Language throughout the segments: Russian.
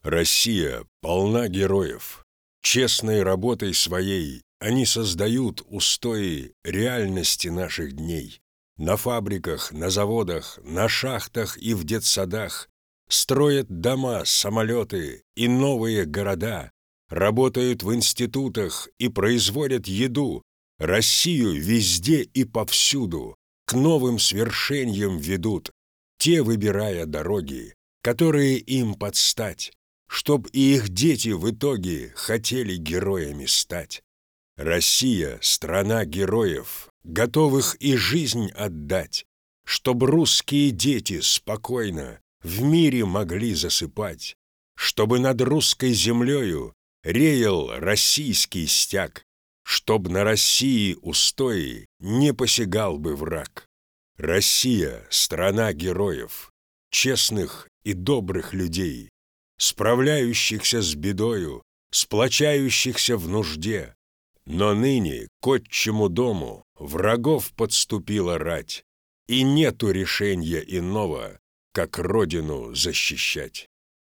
Россия полна героев. Честной работой своей они создают устои реальности наших дней. На фабриках, на заводах, на шахтах и в детсадах строят дома, самолеты и новые города, работают в институтах и производят еду, Россию везде и повсюду к новым свершениям ведут, те выбирая дороги, которые им подстать, чтоб и их дети в итоге хотели героями стать. Россия — страна героев, готовых и жизнь отдать, чтоб русские дети спокойно в мире могли засыпать, чтобы над русской землею реял российский стяг, чтоб на России устои не посягал бы враг. Россия — страна героев, честных и добрых людей, справляющихся с бедою, сплочающихся в нужде. Но ныне к отчему дому врагов подступила рать, и нету решения иного, как родину защищать.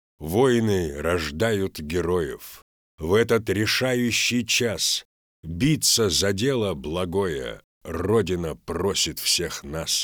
Войны рождают героев. В этот решающий час биться за дело благое Родина просит всех нас.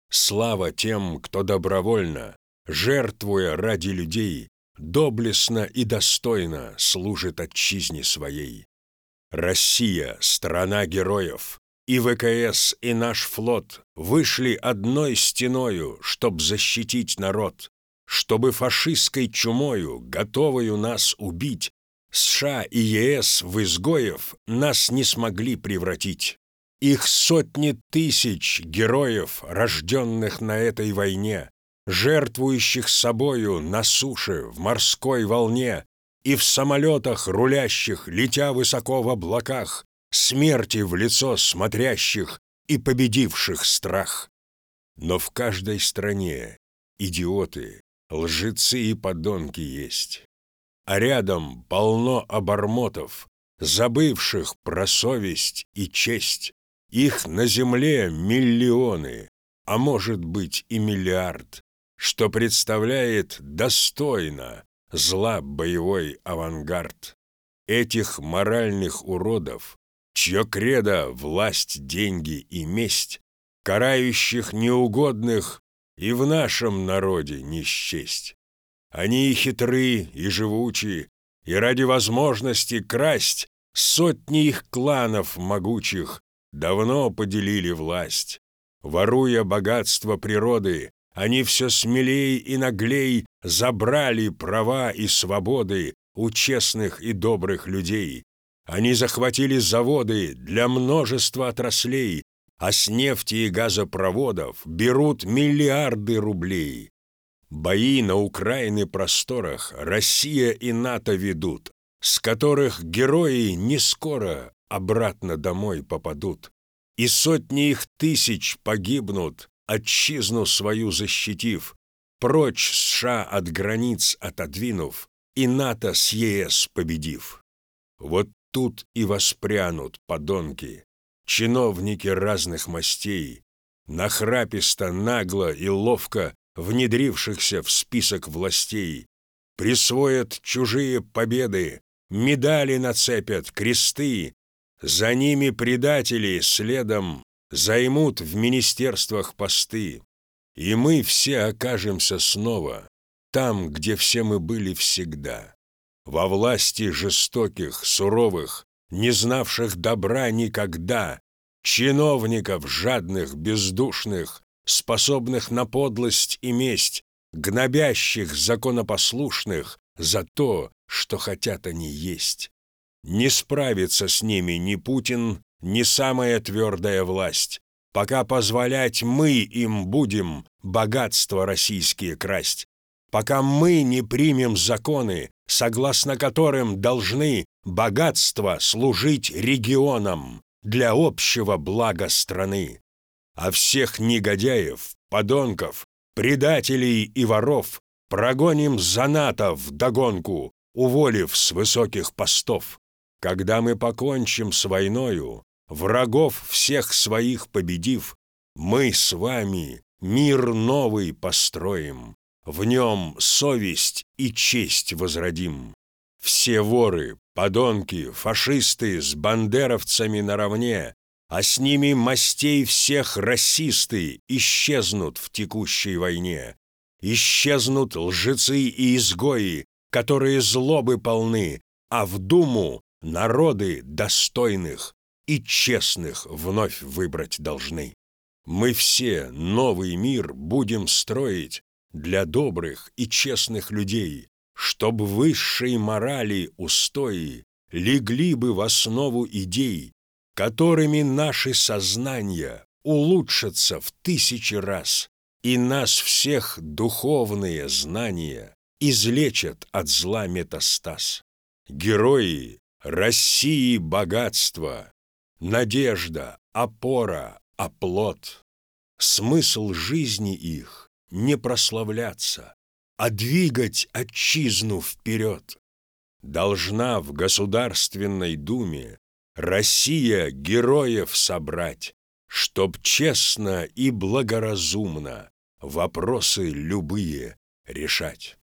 Слава тем, кто добровольно, жертвуя ради людей, доблестно и достойно служит отчизне своей. Россия — страна героев, и ВКС, и наш флот вышли одной стеною, чтоб защитить народ, чтобы фашистской чумою, готовою нас убить, США и ЕС в изгоев нас не смогли превратить. Их сотни тысяч героев, рожденных на этой войне, жертвующих собою на суше, в морской волне и в самолетах рулящих, летя высоко в облаках, смерти в лицо смотрящих и победивших страх. Но в каждой стране идиоты, лжецы и подонки есть, а рядом полно обормотов, забывших про совесть и честь. Их на земле миллионы, а может быть и миллиард, что представляет достойно зла боевой авангард. Этих моральных уродов, чье кредо — власть, деньги и месть, карающих неугодных и в нашем народе не счесть. Они и хитры, и живучи, и ради возможности красть сотни их кланов могучих давно поделили власть. Воруя богатство природы, они все смелей и наглей забрали права и свободы у честных и добрых людей. Они захватили заводы для множества отраслей, а с нефти и газопроводов берут миллиарды рублей. Бои на Украине просторах Россия и НАТО ведут, с которых герои не скоро обратно домой попадут, и сотни их тысяч погибнут, отчизну свою защитив, прочь США от границ отодвинув и НАТО с ЕС победив. Вот тут и воспрянут подонки, чиновники разных мастей, нахраписто, нагло и ловко внедрившихся в список властей, присвоят чужие победы, медали нацепят, кресты, за ними предатели следом займут в министерствах посты, и мы все окажемся снова там, где все мы были всегда, во власти жестоких, суровых, не знавших добра никогда, чиновников жадных, бездушных, способных на подлость и месть, гнобящих законопослушных за то, что хотят они есть. Не справится с ними ни Путин, ни самая твердая власть, пока позволять мы им будем богатства российские красть, пока мы не примем законы, согласно которым должны богатства служить регионам для общего блага страны. А всех негодяев, подонков, предателей и воров прогоним за НАТО вдогонку, уволив с высоких постов. Когда мы покончим с войною, врагов всех своих победив, мы с вами мир новый построим, в нем совесть и честь возродим. Все воры, подонки, фашисты с бандеровцами наравне, а с ними мастей всех расисты исчезнут в текущей войне. Исчезнут лжецы и изгои, которые злобы полны, а в Думу народы достойных и честных вновь выбрать должны. Мы все новый мир будем строить для добрых и честных людей, чтоб высшей морали устои легли бы в основу идей, которыми наши сознания улучшатся в 1000 раз, и нас всех духовные знания излечат от зла метастаз. Герои России богатство, надежда, опора, оплот. Смысл жизни их не прославляться, а двигать отчизну вперед. Должна в Государственной Думе Россия героев собрать, чтоб честно и благоразумно вопросы любые решать.